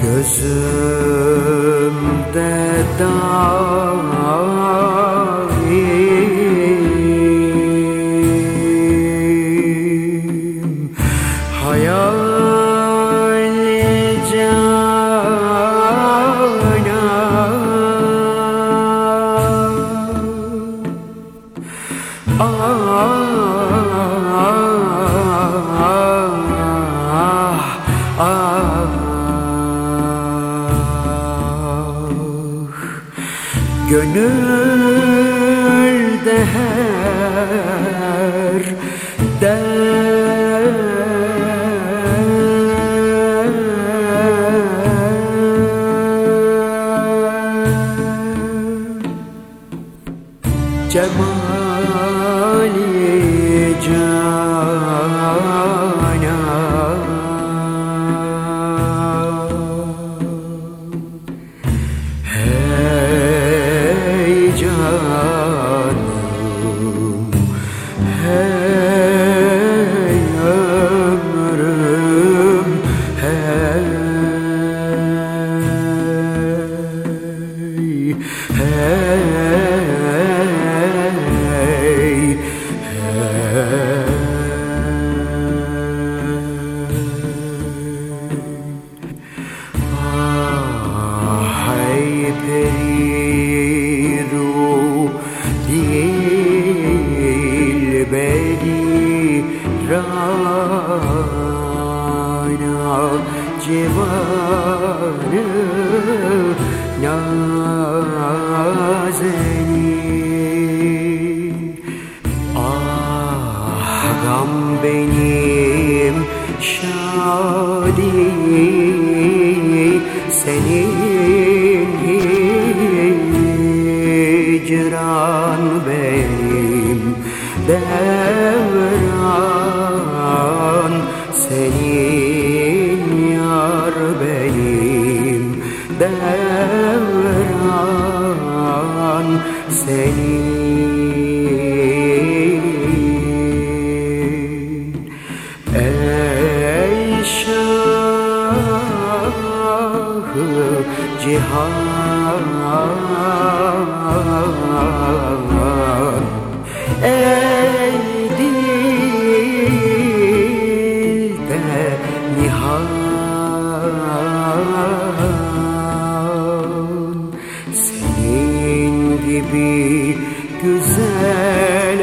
Gözümde daim hayali gönülde her cemali canım, hey ömrüm, hey, hey, hey periru dilberi rana civanı nazenin. Ah gam benim şadi senin hicran benim devran senin yar benim devran senin. Ey Şah-ı Cihan, ey dilde nihan, senin gibi güzel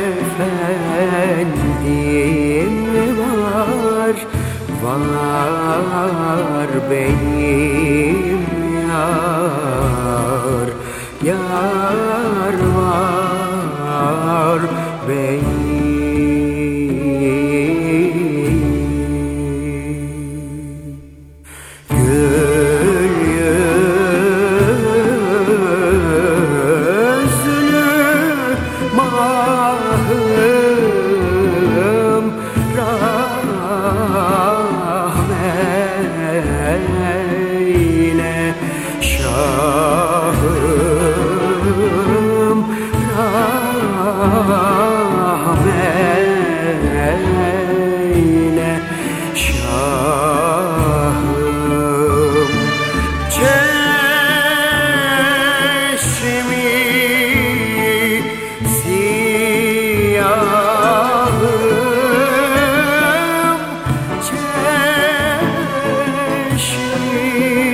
efendim var, var benim yar, yar var benim. Gül yüzlü mahım rahmeyle Şahım rahmeyle Şahım. Çeşmi siyahım, çeşmi